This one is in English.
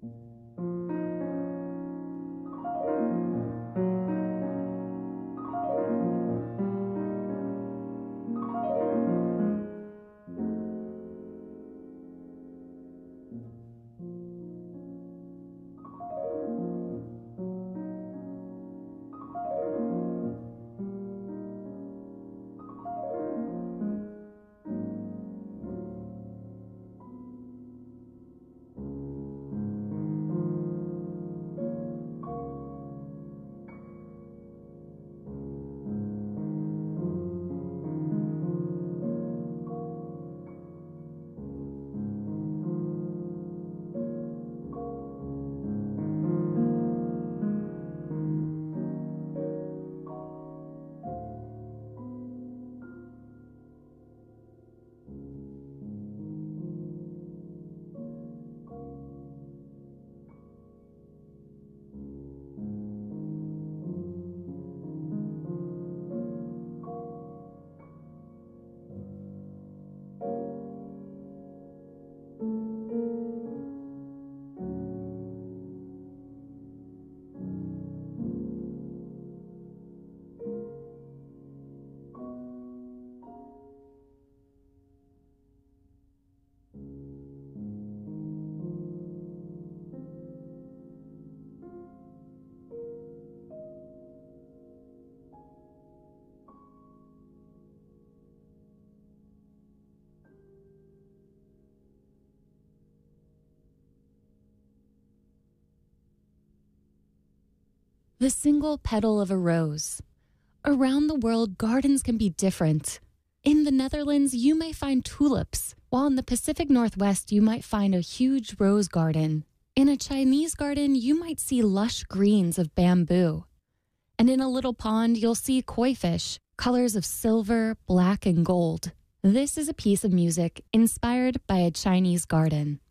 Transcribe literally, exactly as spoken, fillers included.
The single petal of a rose. Around the world, gardens can be different. In the Netherlands, you may find tulips, while in the Pacific Northwest, you might find a huge rose garden. In a Chinese garden, you might see lush greens of bamboo. And in a little pond, you'll see koi fish, colors of silver, black, and gold. This is a piece of music inspired by a Chinese garden.